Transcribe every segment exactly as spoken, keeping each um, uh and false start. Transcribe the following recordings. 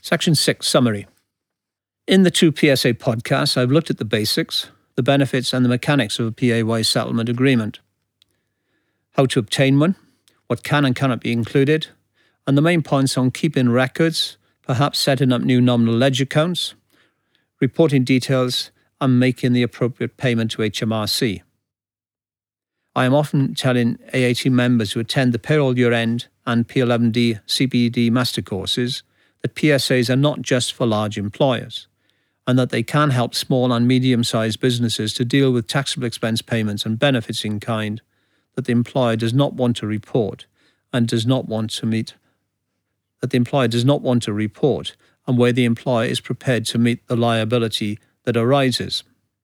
Section six, Summary. In the two P S A podcasts, I've looked at the basics, the benefits and the mechanics of a P A Y settlement agreement, how to obtain one, what can and cannot be included, and the main points on keeping records, perhaps setting up new nominal ledger accounts, reporting details, and making the appropriate payment to H M R C. I am often telling A A T members who attend the payroll year-end and P eleven D C P D master courses that P S As are not just for large employers, and that they can help small and medium-sized businesses to deal with taxable expense payments and benefits in kind that the employer does not want to report and does not want to meet, that the employer does not want to report, and where the employer is prepared to meet the liability that arises.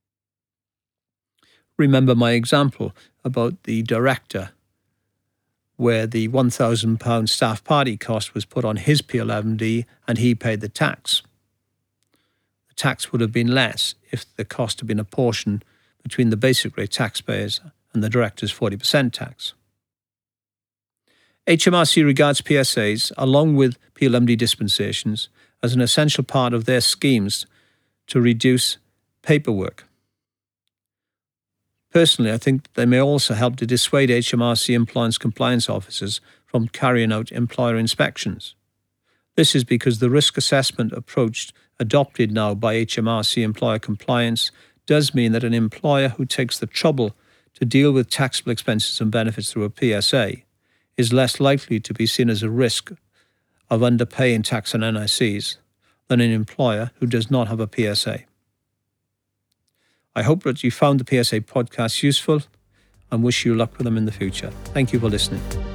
Remember my example about the director, where the one thousand pounds staff party cost was put on his P eleven D and he paid the tax. The tax would have been less if the cost had been apportioned between the basic rate taxpayers and the director's forty percent tax. H M R C regards P S As, along with P eleven D dispensations, as an essential part of their schemes to reduce paperwork. Personally, I think they may also help to dissuade H M R C employment compliance officers from carrying out employer inspections. This is because the risk assessment approach adopted now by H M R C employer compliance does mean that an employer who takes the trouble to deal with taxable expenses and benefits through a P S A is less likely to be seen as a risk of underpaying tax and N I Cs than an employer who does not have a P S A. I hope that you found the P S A podcast useful and wish you luck with them in the future. Thank you for listening.